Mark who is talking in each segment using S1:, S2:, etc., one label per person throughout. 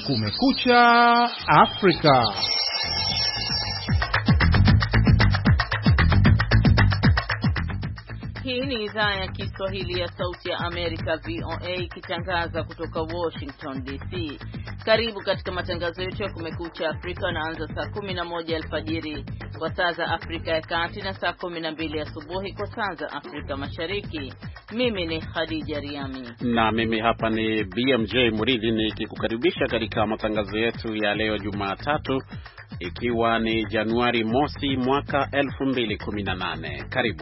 S1: Kumekucha Afrika.
S2: Hii ni idhaa ya Kiswahili ya Sauti ya Amerika VOA ikitangaza kutoka Washington DC. Karibu katika matangazo yetu ya Kumekucha Afrika, naanza saa 11 alfajiri kwa saa za Afrika ya Kati na saa 12 asubuhi kwa saa za Afrika Mashariki. Mimi ni Khadija Riami
S3: na mimi hapa ni BMJ Muridhi nikikukaribisha katika matangazo yetu ya leo Jumatatu, ikiwa ni Januari mosi mwaka 2018. Karibu.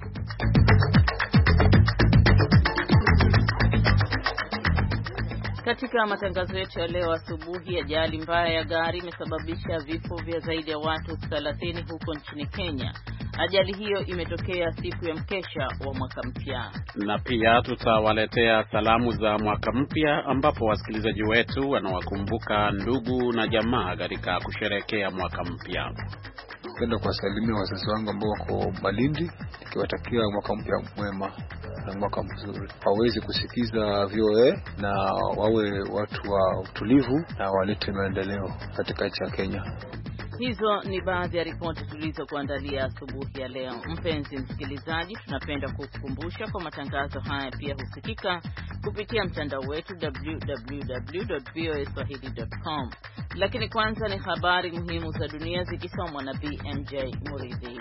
S2: Katika matangazo yetu ya leo asubuhi, ajali mbaya ya gari imesababisha vifo vya zaidi ya watu 30 huko nchini Kenya. Ajali hiyo imetokea siku ya mkesha wa mwaka mpya.
S3: Na pia tutawaletea salamu za mwaka mpya, ambapo wasikilizaji wetu wanawakumbuka ndugu na jamaa katika kusherehekea mwaka mpya.
S4: Napenda kuwasalimia wazazi wangu ambao wako Malindi, nikiwatakia mwaka mpya mwema na mwaka mzuri. Waweze kusikiza VOA na wawe watu wa utulivu na walete maendeleo katika nchi ya Kenya.
S2: Hizo ni baadhi ya ripoti tulizokuandalia asubuhi ya leo. Mpenzi msikilizaji, tunapenda kukukumbusha kwa matangazo haya pia husikika kupitia mtandao wetu www.voaswahili.com. Lakini kwanza ni habari muhimu za dunia zikisomwa na BMJ Muridhi.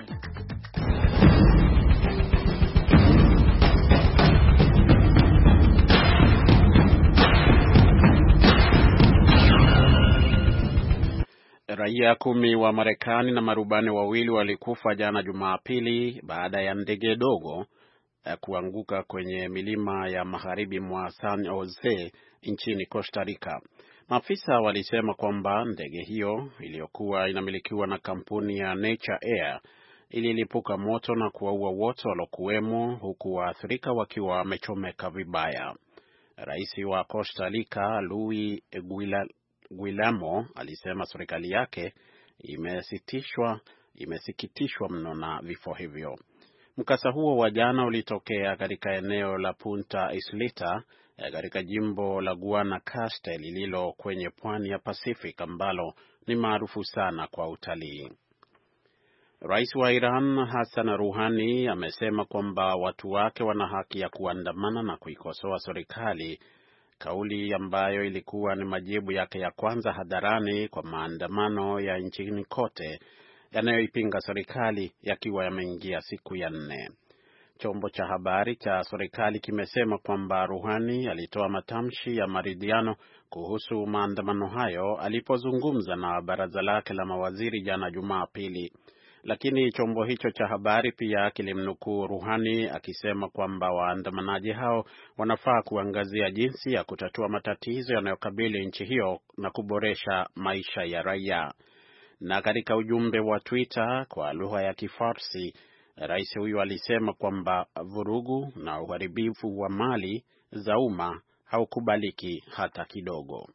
S3: Raia 10 wa Marekani na marubani wawili walikufa jana Jumapili baada ya ndege dogo kuanguka kwenye milima ya magharibi mwa San Jose nchini Costa Rica. Maafisa walisema kwamba ndege hiyo iliyokuwa inamilikiwa na kampuni ya Nature Air ililipuka moto na kuwaua wote waliokuwemo, huku waathirika wakiwa wamechomeka vibaya. Rais wa Costa Rica Luis Guillermo alisema serikali yake imesikitishwa mno na vifo hivyo. Mkasa huo wa jana ulitokea katika eneo la Punta Isleta katika jimbo la Guanacaste lililo kwenye pwani ya Pacific, ambalo ni maarufu sana kwa utalii. Rais wa Iran Hassan Rouhani amesema kwamba watu wake wana haki ya kuandamana na kuikosoa serikali, kauli ambayo ilikuwa ni majibu yake ya kwanza hadharani kwa maandamano ya nchini kote yanayoipinga serikali yakiwa yameingia siku ya 4. Chombo cha habari cha serikali kimesema kwamba Rouhani alitoa matamshi ya maridhiano kuhusu maandamano hayo alipozungumza na baraza lake la mawaziri jana Jumapili. Lakini chombo hicho cha habari pia kilimnukuu Rouhani akisema kwamba waandamanaji hao wanafaa kuangazia jinsi ya kutatua matatizo yanayokabili nchi hiyo na kuboresha maisha ya raia. Na katika ujumbe wa Twitter kwa lugha ya Kifarsi, rais huyu alisema kwamba vurugu na uharibifu wa mali za umma haukubaliki hata kidogo.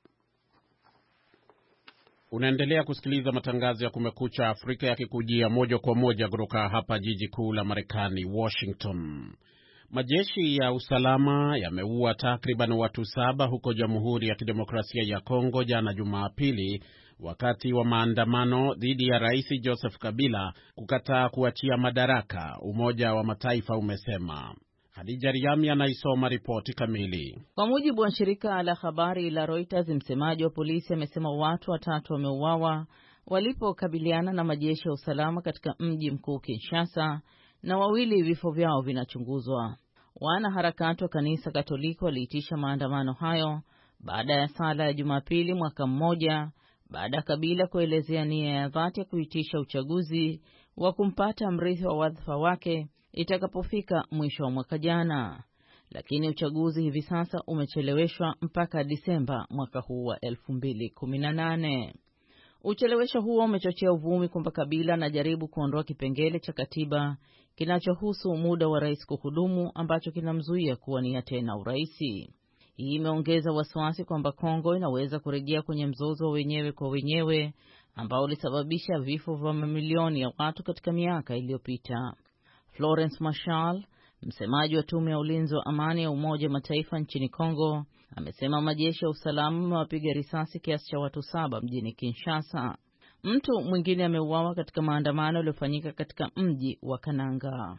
S3: Unaendelea kusikiliza matangazo ya Kumekucha Afrika yakikujia moja kwa moja kutoka hapa jiji kuu la Marekani, Washington. Majeshi ya usalama yameua takriban watu 7 huko Jamhuri ya Kidemokrasia ya Kongo jana Jumapili, wakati wa maandamano dhidi ya Rais Joseph Kabila kukataa kuachia madaraka, Umoja wa Mataifa umesema. Khadija Riami anaisoma ripoti kamili.
S2: Kwa mujibu wa shirika la habari la Reuters, msemaji wa polisi amesema watu 3 wameuawa walipokabiliana na majeshi ya usalama katika mji mkuu Kinshasa, na 2 vifo vyao vinachunguzwa. Wanaharakati wa kanisa Katoliki waliitisha maandamano hayo baada ya sala ya Jumapili, mwaka mmoja baada ya Kabila kuelezea nia ya dhati ya kuitisha uchaguzi wa kumpata mrithi wa wadhifa wake itakapofika mwisho wa mwaka jana. Lakini uchaguzi hivi sasa umecheleweshwa mpaka Disemba mwaka huu wa 2018. Uchelewesho huo umechochea uvumi kwamba Kabila anajaribu kuondoa kipengele cha katiba kinachohusu muda wa rais kuhudumu ambacho kinamzuia kuwania tena uraisi. Hii imeongeza wasiwasi kwamba Kongo inaweza kurejea kwenye mzozo wa wenyewe kwa wenyewe ambao ulisababisha vifo vya mamilioni ya watu katika miaka iliyopita. Florence Marshall, Msemaji wa tume ya ulinzi wa amani ya Umoja wa Mataifa nchini Kongo amesema majeshi ya usalama wamewapiga risasi kiasi cha watu 7 mjini Kinshasa. Mtu mwingine ameuawa katika maandamano yaliyofanyika katika mji wa Kananga.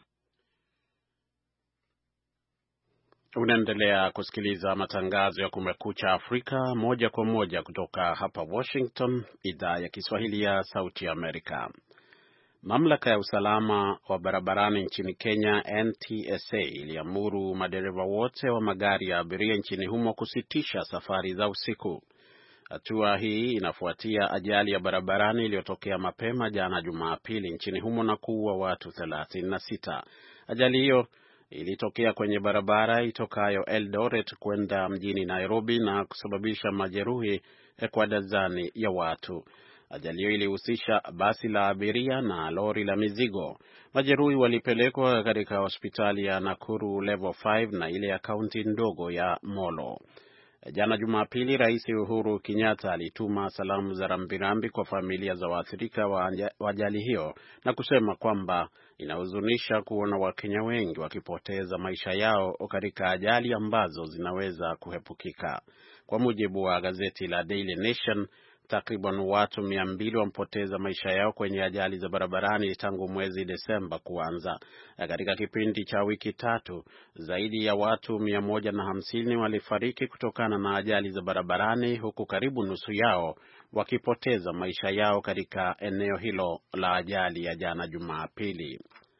S3: Unaendelea kusikiliza matangazo ya Kumekucha Afrika moja kwa moja kutoka hapa Washington, idhaa ya Kiswahili ya Sauti ya Amerika. Mamlaka ya usalama wa barabarani nchini Kenya, NTSA, iliamuru madereva wote wa magari ya abiria nchini humo kusitisha safari za usiku. Hatua hii inafuatia ajali ya barabarani iliyotokea mapema jana Jumapili nchini humo na kuua watu 36. Ajali hiyo ilitokea kwenye barabara itokayo Eldoret kwenda mjini Nairobi na kusababisha majeruhi kwa dazani ya watu. Ajali hiyo ilihusisha basi la abiria na lori la mizigo. Majeruhi walipelekwa katika hospitali ya Nakuru Level 5 na ile ya kaunti ndogo ya Molo. Jana Jumapili, Rais Uhuru Kenyatta alituma salamu za rambirambi kwa familia za waathirika wa ajali hiyo na kusema kwamba inahuzunisha kuona Wakenya wengi wakipoteza maisha yao katika ajali ambazo zinaweza kuhepukika. Kwa mujibu wa gazeti la Daily Nation, takriban watu 200 wamepoteza maisha yao kwenye ajali za barabarani tangu mwezi Desemba kuanza. Katika kipindi cha wiki 3, zaidi ya watu 150 walifariki kutokana na ajali za barabarani, huku karibu nusu yao wakipoteza maisha yao katika eneo hilo la ajali ya jana Jumapili.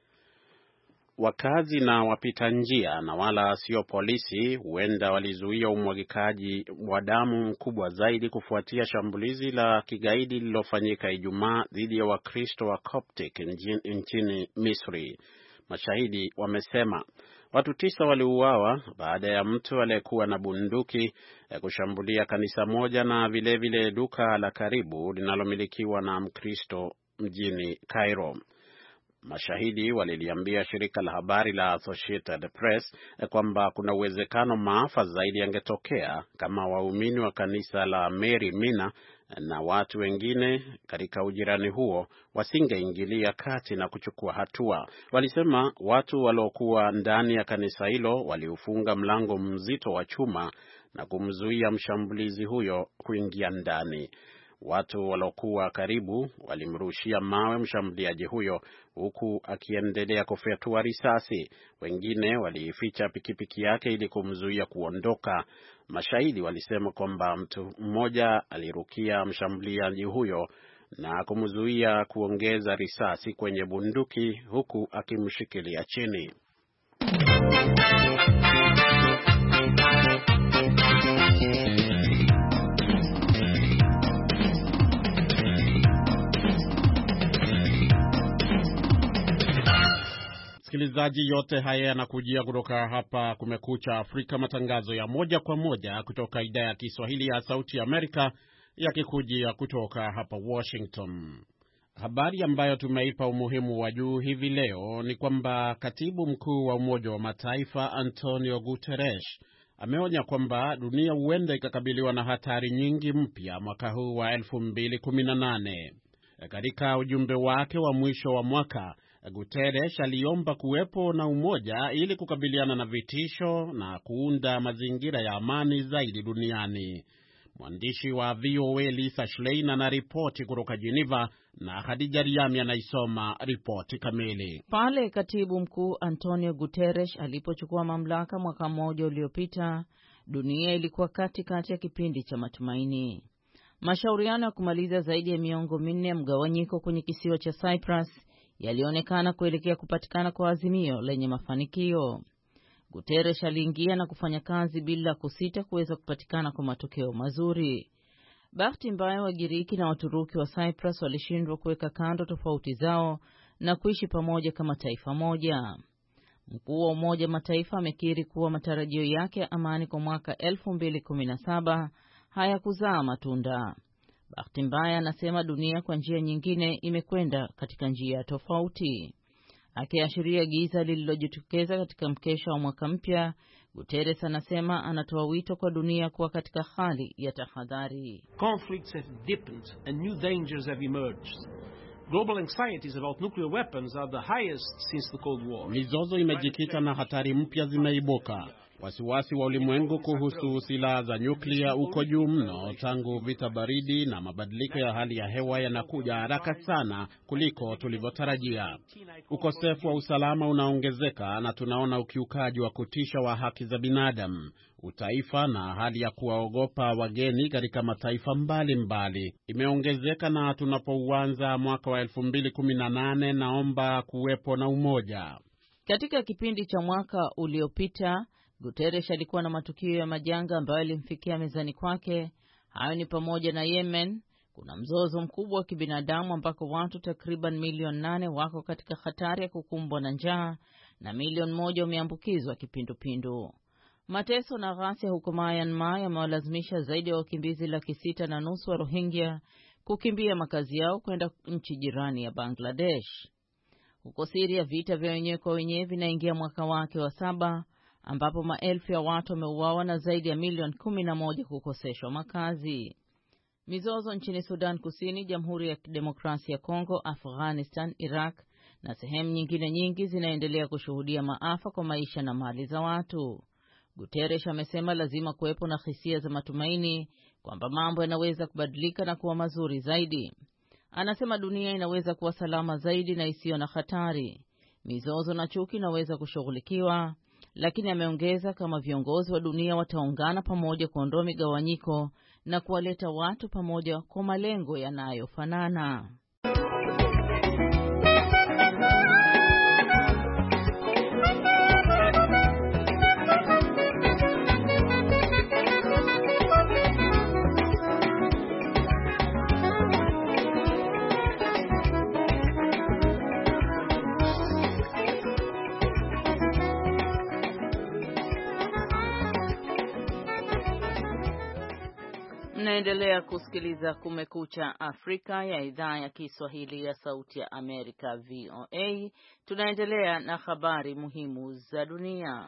S3: Wakazi na wapita njia na wala sio polisi huenda walizuia umwagikaji wa damu mkubwa zaidi kufuatia shambulizi la kigaidi lililofanyika Ijumaa dhidi ya Wakristo wa Coptic nchini Misri. Mashahidi wamesema watu 9 waliuawa baada ya mtu aliyekuwa na bunduki kushambulia kanisa moja na vilevile duka la karibu linalomilikiwa na Mkristo mjini Cairo. Mashahidi waliliambia shirika la habari la Associated Press kwamba kuna uwezekano maafa zaidi yangetokea kama waumini wa kanisa la Mary Mina na watu wengine katika ujirani huo wasingeingilia kati na kuchukua hatua. Walisema watu waliokuwa ndani ya kanisa hilo waliufunga mlango mzito wa chuma na kumzuia mshambulizi huyo kuingia ndani. Watu waliokuwa karibu walimrushia mawe mshambuliaji huyo huku akiendelea kufyatua risasi. Wengine waliificha pikipiki yake ili kumzuia kuondoka. Mashahidi walisema kwamba mtu mmoja alirukia mshambuliaji huyo na kumzuia kuongeza risasi kwenye bunduki huku akimshikilia chini. Msikilizaji, yote haya yanakujia kutoka hapa Kumekucha Afrika, matangazo ya moja kwa moja kutoka idhaa ya Kiswahili ya Sauti ya Amerika, yakikujia kutoka hapa Washington. Habari ambayo tumeipa umuhimu wa juu hivi leo ni kwamba Katibu Mkuu wa Umoja wa Mataifa Antonio Guterres ameonya kwamba dunia huenda ikakabiliwa na hatari nyingi mpya mwaka huu wa 2018. Katika ujumbe wake wa mwisho wa mwaka, Guterres aliomba kuwepo na umoja ili kukabiliana na vitisho na kuunda mazingira ya amani zaidi duniani. Mwandishi wa VOA Lisa Schlein anaripoti kutoka Geneva na Khadija Riami anaisoma ripoti kamili.
S2: Pale Katibu Mkuu Antonio Guterres alipochukua mamlaka mwaka mmoja uliopita, dunia ilikuwa katikati ya kipindi cha matumaini. Mashauriano ya kumaliza zaidi ya miongo 4 ya mgawanyiko kwenye kisiwa cha Cyprus yalionekana kuelekea kupatikana kwa azimio lenye mafanikio. Guterres aliingia na kufanya kazi bila kusita kuweza kupatikana kwa matokeo mazuri. Bahati mbaya, Wagiriki na Waturuki wa Cyprus walishindwa kuweka kando tofauti zao na kuishi pamoja kama taifa moja. Mkuu wa Umoja Mataifa amekiri kuwa matarajio yake ya amani kwa mwaka 2017 hayakuzaa matunda. Bahati mbaya, anasema dunia kwa njia nyingine imekwenda katika njia tofauti. Akiashiria giza lililojitokeza katika mkesha wa mwaka mpya, Guterres anasema anatoa wito kwa dunia kuwa katika hali ya tahadhari.
S5: Conflicts have deepened and new dangers have emerged.
S1: Global anxieties about nuclear weapons are the highest since the Cold War.
S3: Mizozo imejikita na hatari mpya zimeibuka. Wasiwasi wa ulimwengu kuhusu silaha za nyuklia uko juu mno tangu vita baridi, na mabadiliko ya hali ya hewa yanakuja haraka sana kuliko tulivyotarajia. Ukosefu wa usalama unaongezeka na tunaona ukiukaji wa kutisha wa haki za binadamu, utaifa na hali ya kuwaogopa wageni katika mataifa mbalimbali imeongezeka, na tunapouanza mwaka wa 2018 naomba kuwepo na umoja.
S2: Katika kipindi cha mwaka uliopita, Guterres alikuwa na matukio ya majanga ambayo yalimfikia mezani kwake. Hayo ni pamoja na Yemen. Kuna mzozo mkubwa wa kibinadamu ambako watu takriban milioni 8 wako katika hatari ya kukumbwa na njaa na milioni 1 wameambukizwa kipindupindu. Mateso na ghasia huko Myanmar yamewalazimisha zaidi ya wakimbizi 6.5 wa Rohingya kukimbia makazi yao kwenda nchi jirani ya Bangladesh. Huko Syria, vita vya wenyewe kwa wenyewe vinaingia mwaka wake wa 7, ambapo maelfu ya watu wameuawa na zaidi ya milioni 11 kukoseshwa makazi. Mizozo nchini Sudan Kusini, Jamhuri ya Kidemokrasia ya Kongo, Afghanistan, Iraq na sehemu nyingine nyingi zinaendelea kushuhudia maafa kwa maisha na mali za watu. Guterres amesema lazima kuwepo na hisia za matumaini kwamba mambo yanaweza kubadilika na kuwa mazuri zaidi. Anasema dunia inaweza kuwa salama zaidi na isiyo na hatari. Mizozo na chuki inaweza kushughulikiwa, lakini ameongeza kama viongozi wa dunia wataungana pamoja kuondoa migawanyiko na kuwaleta watu pamoja kwa malengo yanayofanana. Mnaendelea kusikiliza Kumekucha Afrika ya idhaa ya Kiswahili ya Sauti ya Amerika, VOA. Tunaendelea na habari muhimu za dunia.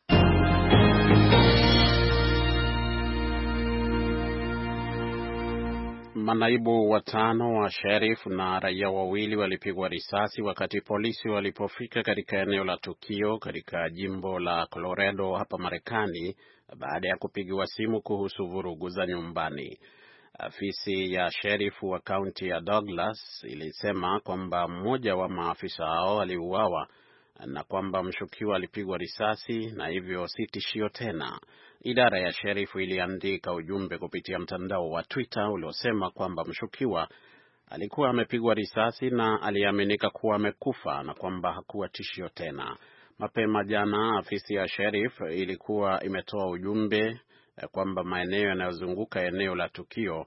S3: Manaibu 5 wa sheriff na raia 2 walipigwa risasi wakati polisi walipofika katika eneo la tukio katika jimbo la Colorado hapa Marekani baada ya kupigiwa simu kuhusu vurugu za nyumbani. Afisi ya sheriff wa kaunti ya Douglas ilisema kwamba mmoja wa maafisa hao aliuawa na kwamba mshukiwa alipigwa risasi na hivyo si tishio tena. Idara ya sherifu iliandika ujumbe kupitia mtandao wa Twitter uliosema kwamba mshukiwa alikuwa amepigwa risasi na aliaminika kuwa amekufa na kwamba hakuwa tishio tena. Mapema jana afisi ya sheriff ilikuwa imetoa ujumbe kwamba maeneo yanayozunguka eneo la tukio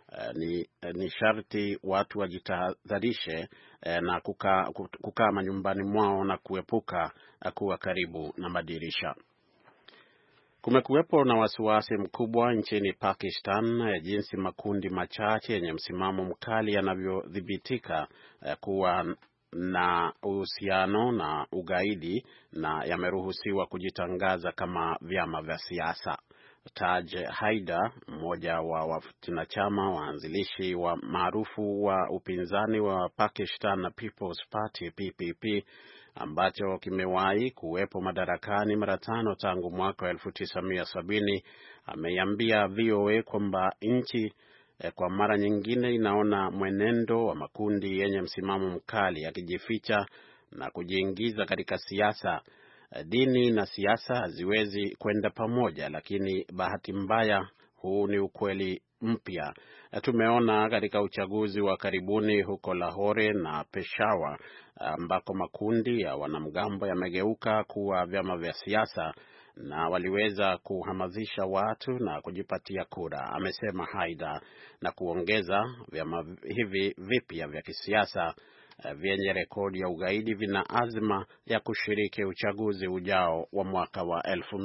S3: ni sharti watu wajitahadharishe na kukaa manyumbani mwao na kuepuka kuwa karibu na madirisha. Kumekuwepo na wasiwasi mkubwa nchini Pakistan jinsi makundi machache yenye msimamo mkali yanavyodhibitika kuwa na uhusiano na ugaidi na yameruhusiwa kujitangaza kama vyama vya siasa. Taj Haider, mmoja wa wanachama waanzilishi wa maarufu wa upinzani wa Pakistan People's Party PPP, ambacho kimewahi kuwepo madarakani mara 5 tangu mwaka 1970, ameiambia VOA kwamba nchi kwa mara nyingine inaona mwenendo wa makundi yenye msimamo mkali yakijificha na kujiingiza katika siasa. Dini na siasa haziwezi kwenda pamoja, lakini bahati mbaya huu ni ukweli mpya. Tumeona katika uchaguzi wa karibuni huko Lahore na Peshawar ambako makundi ya wanamgambo yamegeuka kuwa vyama vya siasa na waliweza kuhamasisha watu na kujipatia kura, amesema Haider, na kuongeza vyama hivi vipya vya kisiasa vyenye rekodi ya ugaidi vina azma ya kushiriki uchaguzi ujao wa mwaka wa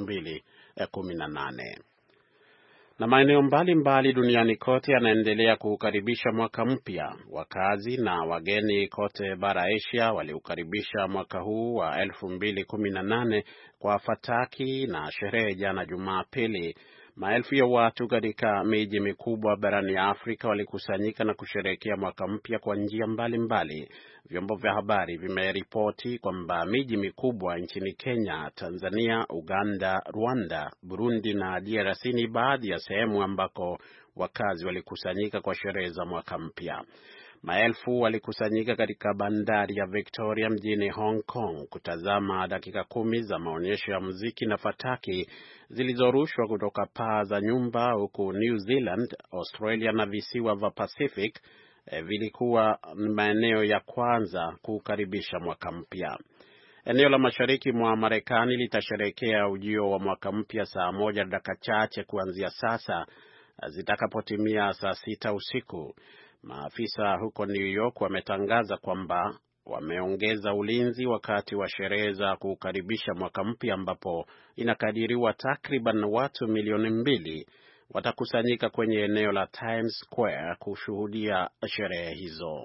S3: 2018. Na maeneo mbalimbali duniani kote yanaendelea kuukaribisha mwaka mpya. Wakazi na wageni kote bara Asia waliukaribisha mwaka huu wa 2018 kwa fataki na sherehe jana Jumapili. Maelfu ya watu katika miji mikubwa barani Afrika walikusanyika na kusherehekea mwaka mpya kwa njia mbalimbali. Vyombo vya habari vimeripoti kwamba miji mikubwa nchini Kenya, Tanzania, Uganda, Rwanda, Burundi na DRC ni baadhi ya sehemu ambako wakazi walikusanyika kwa sherehe za mwaka mpya. Maelfu walikusanyika katika bandari ya Victoria mjini Hong Kong kutazama dakika 10 za maonyesho ya muziki na fataki zilizorushwa kutoka paa za nyumba, huku New Zealand, Australia na visiwa vya Pacific vilikuwa maeneo ya kwanza kukaribisha mwaka mpya. Eneo la mashariki mwa Marekani litasherehekea ujio wa mwaka mpya saa 1 dakika chache kuanzia sasa zitakapotimia saa 6 usiku. Maafisa huko New York wametangaza kwamba wameongeza ulinzi wakati wa sherehe za kukaribisha mwaka mpya, ambapo inakadiriwa takriban watu milioni 2 watakusanyika kwenye eneo la Times Square kushuhudia sherehe hizo.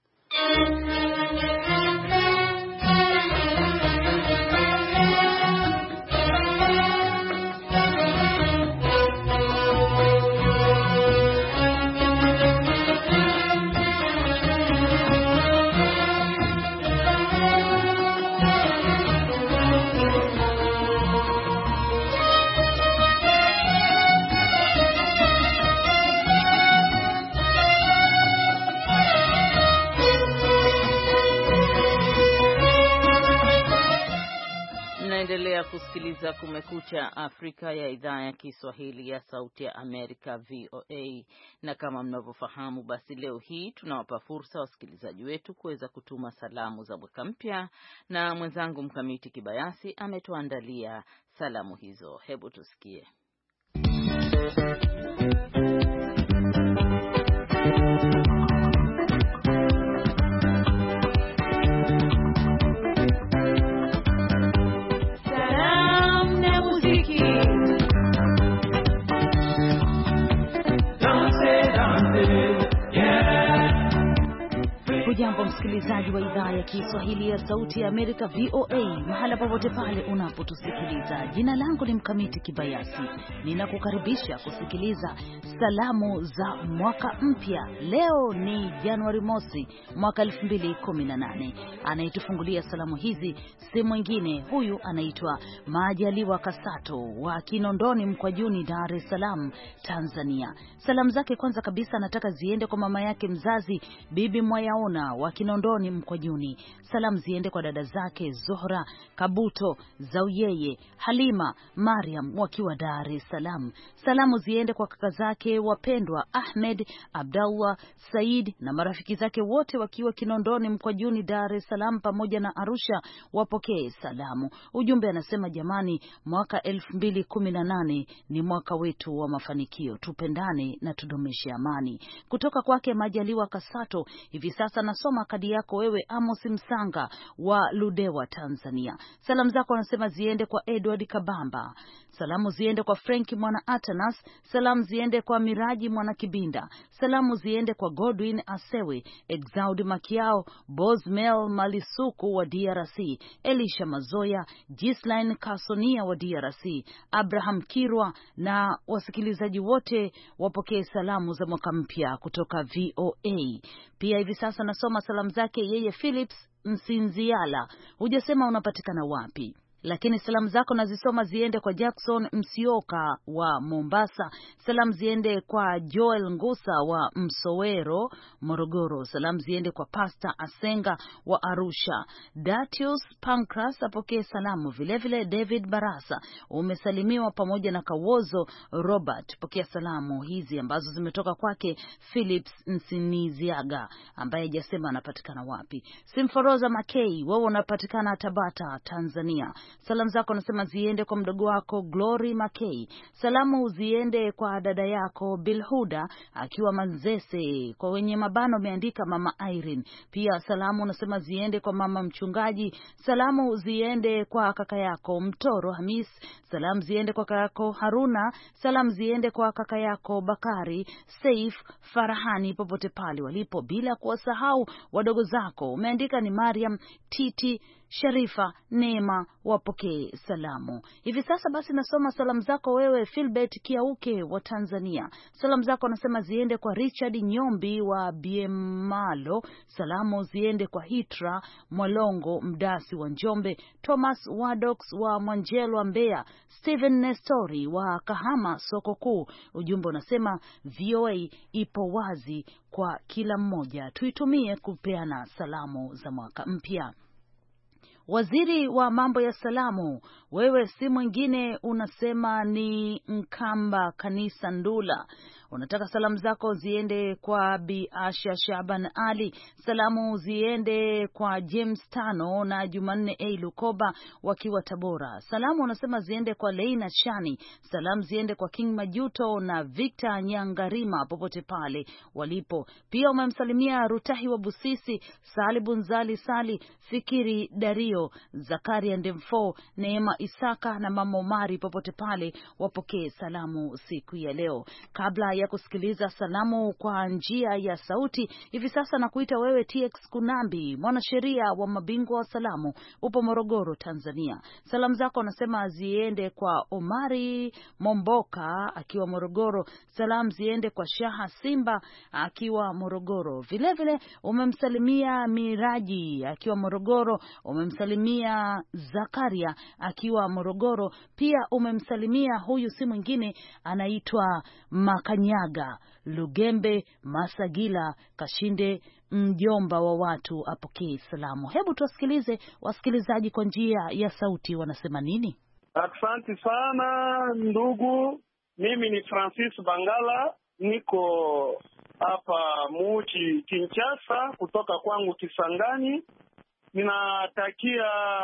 S2: Naendelea kusikiliza Kumekucha Afrika ya idhaa ya Kiswahili ya Sauti ya Amerika, VOA. Na kama mnavyofahamu, basi leo hii tunawapa fursa wasikilizaji wetu kuweza kutuma salamu za mwaka mpya, na mwenzangu Mkamiti Kibayasi ametuandalia salamu hizo. Hebu tusikie.
S5: Hujambo msikilizaji wa idhaa ya Kiswahili ya Sauti ya Amerika, VOA, mahala popote pale unapotusikiliza. Jina langu ni Mkamiti Kibayasi. Ninakukaribisha kusikiliza salamu za mwaka mpya. Leo ni Januari mosi mwaka 2018. Anayetufungulia salamu hizi si mwingine, huyu anaitwa Majaliwa Kasato wa Kinondoni Mkwajuni, Dar es Salaam, Tanzania. Salamu zake kwanza kabisa anataka ziende kwa mama yake mzazi Bibi Mwayaona wa Kinondoni Mkwajuni. Salamu ziende kwa dada zake Zohra, Kabuto, Zauyeye, Halima, Mariam wakiwa Dar es Salaam. Salamu ziende kwa kaka zake wapendwa Ahmed, Abdallah, Said na marafiki zake wote wakiwa Kinondoni Mkwajuni, Dar es Salaam pamoja na Arusha, wapokee salamu. Ujumbe anasema, jamani, mwaka 2018 ni mwaka wetu wa mafanikio, tupendane na tudumishe amani. Kutoka kwake Majaliwa Kasato. Hivi sasa nasoma kadi yako wewe, Amos Msanga wa Ludewa, Tanzania. Salamu zako anasema ziende kwa Edward Kabamba. Salamu ziende kwa Frank Mwana Atanas. Salamu ziende kwa Miraji Mwana Kibinda. Salamu ziende kwa Godwin Asewe, Exaudi Makiao, Bosmel Malisuku wa DRC, Elisha Mazoya, Gislaine Kasonia wa DRC, Abraham Kirwa na wasikilizaji wote wapokee salamu za mwaka mpya kutoka VOA. Pia hivi sasa nasoma salamu zake yeye Philips Msinziala. Hujasema unapatikana wapi, lakini salamu zako nazisoma ziende kwa Jackson Msioka wa Mombasa. Salamu ziende kwa Joel Ngusa wa Msowero, Morogoro. Salamu ziende kwa Pastor Asenga wa Arusha. Datius Pancras apokee salamu. Vilevile David Barasa umesalimiwa pamoja na Kawozo Robert. Pokea salamu hizi ambazo zimetoka kwake Philips Nsiniziaga ambaye hajasema anapatikana wapi. Simforoza Makei, wewe unapatikana Tabata, Tanzania. Salamu zako nasema ziende kwa mdogo wako Glory Makei. Salamu ziende kwa dada yako Bilhuda akiwa Manzese, kwa wenye mabano ameandika mama Irene. Pia salamu nasema ziende kwa mama mchungaji. Salamu ziende kwa kaka yako Mtoro Hamis. Salamu ziende kwa kaka yako Haruna. Salamu ziende kwa kaka yako Bakari Saif Farahani popote pale walipo, bila kuwasahau wadogo zako umeandika ni Mariam, Titi, Sharifa, Neema wapokee salamu. Hivi sasa basi nasoma salamu zako wewe Philbert Kiauke wa Tanzania. Salamu zako nasema ziende kwa Richard Nyombi wa Biemalo. Salamu ziende kwa Hitra Mwalongo Mdasi wa Njombe, Thomas Wadox wa Mwanjelwa Mbeya, Steven Nestori wa Kahama soko kuu. Ujumbe unasema VOA ipo wazi kwa kila mmoja, tuitumie kupeana salamu za mwaka mpya. Waziri wa mambo ya salamu, wewe si mwingine, unasema ni Nkamba Kanisa Ndula. Unataka salamu zako ziende kwa Bi Asha Shaban Ali, salamu ziende kwa James Tano na Jumanne A Lukoba wakiwa Tabora. Salamu unasema ziende kwa Leina Shani, salamu ziende kwa King Majuto na Victor Nyangarima popote pale walipo. Pia umemsalimia Rutahi wa Busisi, Sali Bunzali Sali, Fikiri Dario, Zakaria Ndemfo, Neema Isaka na Mama Omari popote pale wapokee salamu siku ya leo. Kabla ya kusikiliza salamu kwa njia ya sauti, hivi sasa nakuita wewe TX Kunambi, mwanasheria wa mabingwa wa salamu, upo Morogoro, Tanzania. Salamu zako nasema ziende kwa Omari Momboka akiwa Morogoro, salamu ziende kwa Shaha Simba akiwa Morogoro. Vile vile umemsalimia Miraji akiwa Morogoro, umemsalimia Zakaria akiwa Morogoro, pia umemsalimia huyu si mwingine anaitwa Makanyaga Lugembe Masagila Kashinde, mjomba wa watu, apokee salamu. Hebu tuwasikilize wasikilizaji kwa njia ya sauti wanasema nini.
S6: Asante sana ndugu, mimi ni Francis Bangala, niko hapa muji Kinshasa, kutoka kwangu Kisangani. Ninatakia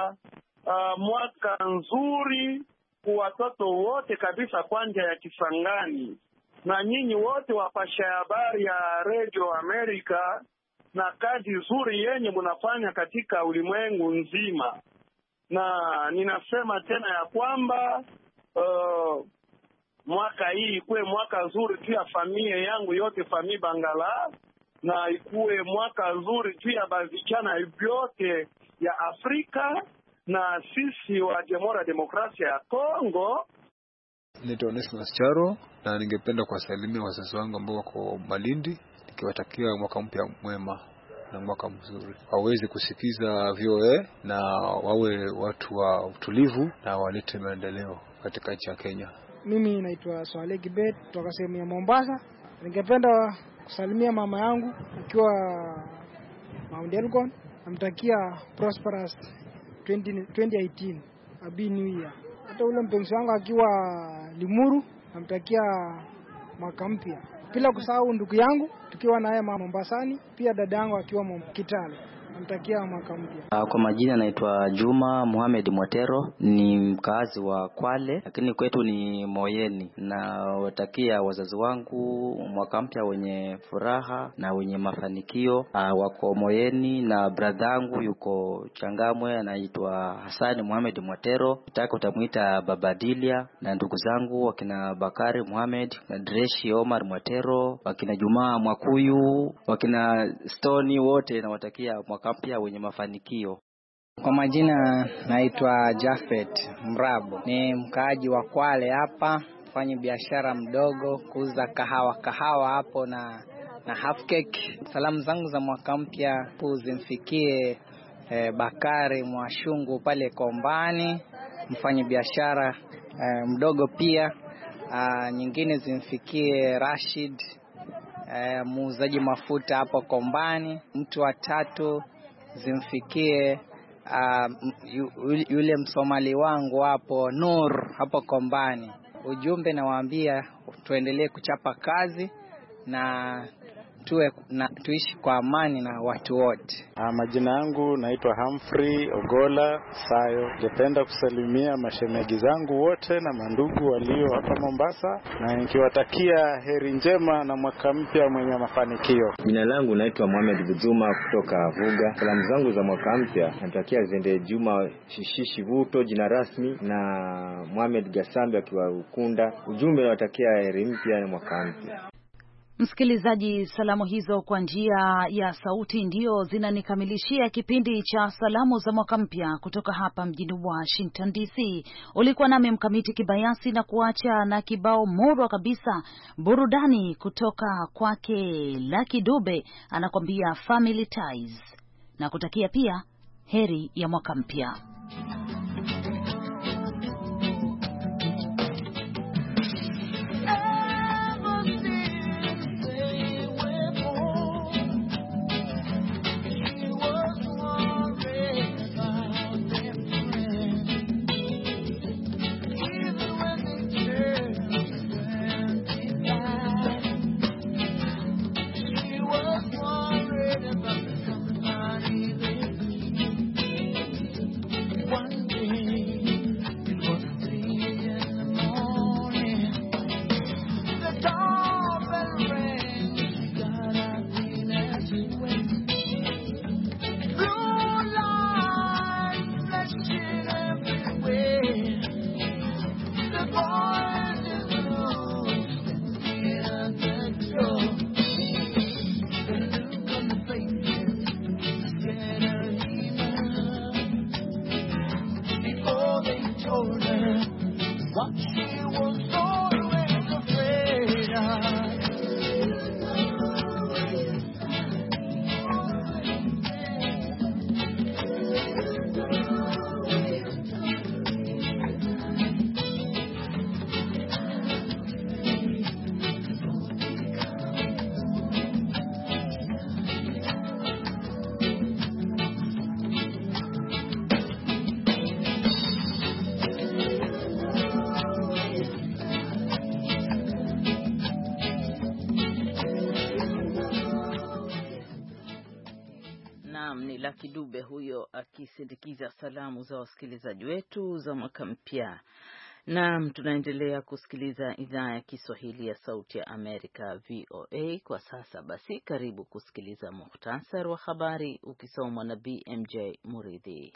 S6: mwaka nzuri kwa watoto wote kabisa kwa njia ya Kisangani, na nyinyi wote wapasha habari ya Radio America, na kazi nzuri yenye mnafanya katika ulimwengu nzima. Na ninasema tena ya kwamba mwaka hii ikuwe mwaka nzuri tu ya familia yangu yote, familia Bangala, na ikuwe mwaka nzuri tu ya vijana vyote ya Afrika na sisi wa Jamhuri ya Demokrasia ya Kongo.
S4: Naitwa Onesmus Charo na ningependa kuwasalimia wazazi wangu ambao wako Malindi, nikiwatakia mwaka mpya mwema na mwaka mzuri. Waweze kusikiza VOA na wawe watu wa utulivu na walete maendeleo katika nchi ya Kenya.
S7: Mimi naitwa Swale Kibet kutoka sehemu ya Mombasa. Ningependa kusalimia mama yangu akiwa Mount Elgon. Namtakia prosperous 2018 happy new year. Hata ule mpenzi wangu akiwa Limuru, namtakia mwaka mpya. Bila kusahau ndugu yangu tukiwa naye Mombasani, pia dada yangu akiwa Kitale, namtakia mwaka mpya.
S8: Kwa majina naitwa Juma Mohamed Mwatero, ni mkazi wa Kwale lakini kwetu ni Moyeni. Na watakia wazazi wangu mwaka mpya wenye furaha na wenye mafanikio. Wako Moyeni, na brother yangu yuko Changamwe anaitwa Hassan Mohamed Mwatero, nataka utamuita Babadilia, na ndugu zangu wakina Bakari Mohamed na Dreshi Omar Mwatero, wakina Juma Mwakuyu, wakina Stoni, wote nawatakia mwaka mpya wenye mafanikio.
S9: Kwa majina naitwa Jafet Mrabo, ni mkaaji wa Kwale hapa, fanya biashara mdogo kuuza kahawa hapo na half cake. Salamu zangu za mwaka mpya zimfikie Bakari Mwashungu pale Kombani, mfanya biashara mdogo pia. Nyingine zimfikie Rashid, muuzaji mafuta hapo Kombani. Mtu wa tatu zimfikie yule Msomali wangu hapo Nur hapo Kombani. Ujumbe nawaambia tuendelee kuchapa kazi na tuishi kwa amani na watu wote.
S10: Majina yangu naitwa Humphrey Ogola Sayo. Ningependa kusalimia mashemegi zangu wote na mandugu walio hapa Mombasa, na nikiwatakia heri njema na mwaka mpya mwenye mafanikio.
S11: Jina langu naitwa Mohamed Buzuma kutoka Vuga. Salamu zangu za mwaka mpya natakia zende Juma Shishishi Vuto jina rasmi, na Mohamed Gasambi akiwa Ukunda. Ujumbe nawatakia heri mpya na mwaka mpya.
S5: Msikilizaji, salamu hizo kwa njia ya sauti ndio zinanikamilishia kipindi cha salamu za mwaka mpya kutoka hapa mjini Washington DC. Ulikuwa nami Mkamiti Kibayasi na kuacha na kibao murwa kabisa, burudani kutoka kwake Lucky Dube, anakuambia Family Ties, na kutakia pia heri ya mwaka mpya. Lucky Dube huyo akisindikiza salamu za wasikilizaji wetu za mwaka mpya. Naam, tunaendelea kusikiliza idhaa ya Kiswahili ya Sauti ya Amerika VOA. Kwa sasa basi karibu kusikiliza muhtasari wa habari ukisomwa na BMJ Muridhi.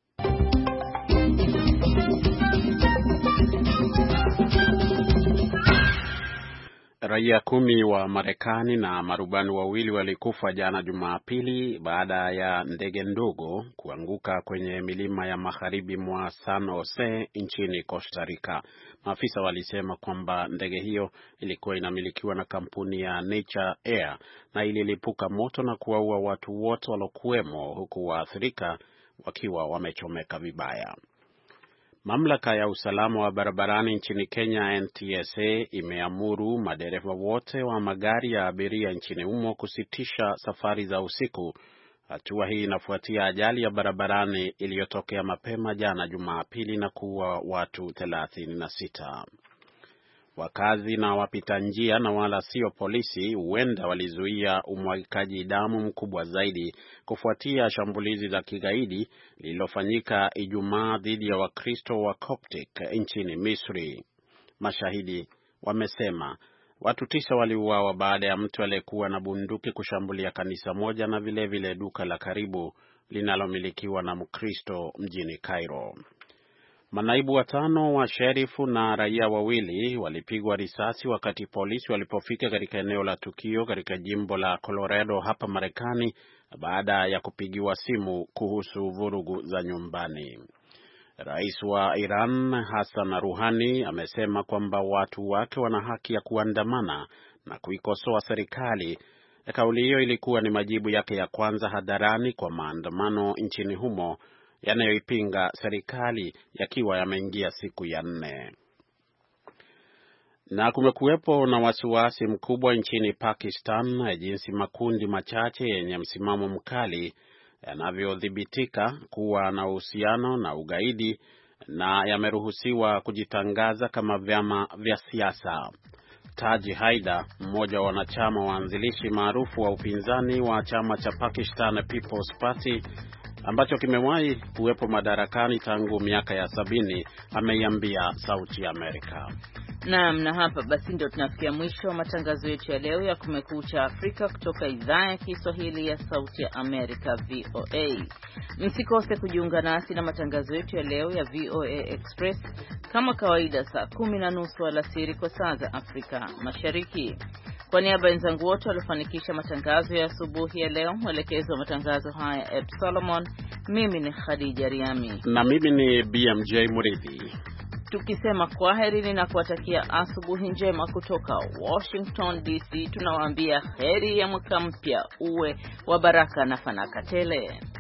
S3: Raia 10 wa Marekani na marubani wawili walikufa jana Jumapili baada ya ndege ndogo kuanguka kwenye milima ya magharibi mwa San Jose nchini Costa Rica. Maafisa walisema kwamba ndege hiyo ilikuwa inamilikiwa na kampuni ya Nature Air na ililipuka moto na kuwaua watu wote waliokuwemo, huku waathirika wakiwa wamechomeka vibaya. Mamlaka ya usalama wa barabarani nchini Kenya NTSA imeamuru madereva wote wa magari ya abiria nchini humo kusitisha safari za usiku. Hatua hii inafuatia ajali ya barabarani iliyotokea mapema jana Jumapili na kuua watu 36. Wakazi na wapita njia na wala sio polisi huenda walizuia umwagikaji damu mkubwa zaidi kufuatia shambulizi za kigaidi lililofanyika Ijumaa dhidi ya Wakristo wa Coptic nchini Misri. Mashahidi wamesema watu 9 waliuawa baada ya mtu aliyekuwa na bunduki kushambulia kanisa moja na vile duka la karibu linalomilikiwa na Mkristo mjini Cairo. Manaibu 5 wa sherifu na raia wawili walipigwa risasi wakati polisi walipofika katika eneo la tukio katika jimbo la Colorado hapa Marekani baada ya kupigiwa simu kuhusu vurugu za nyumbani. Rais wa Iran Hassan Rouhani amesema kwamba watu wake wana haki ya kuandamana na kuikosoa serikali. Kauli hiyo ilikuwa ni majibu yake ya kwanza hadharani kwa maandamano nchini humo yanayoipinga serikali yakiwa yameingia siku ya 4. Na kumekuwepo na wasiwasi mkubwa nchini Pakistan jinsi makundi machache yenye msimamo mkali yanavyodhibitika kuwa na uhusiano na ugaidi na yameruhusiwa kujitangaza kama vyama vya siasa. Taji Haidar, mmoja wa wanachama waanzilishi maarufu wa upinzani wa chama cha Pakistan People's Party ambacho kimewahi kuwepo madarakani tangu miaka ya 70, ameiambia Sauti ya Amerika.
S2: Naam, na hapa basi ndio tunafikia mwisho wa matangazo yetu ya leo ya Kumekucha Afrika kutoka idhaa ya Kiswahili ya Sauti ya Amerika VOA. Msikose kujiunga nasi na matangazo yetu ya leo ya VOA Express kama kawaida saa 10:30 alasiri kwa saa za Afrika Mashariki. Kwa niaba ya wenzangu wote waliofanikisha matangazo ya asubuhi ya leo, mwelekezi wa matangazo haya Ed Solomon, mimi ni Khadija Riami
S3: na mimi ni BMJ Muridhi,
S2: tukisema kwaherini na kuwatakia asubuhi njema kutoka Washington DC. Tunawaambia heri ya mwaka mpya uwe wa baraka na fanaka tele.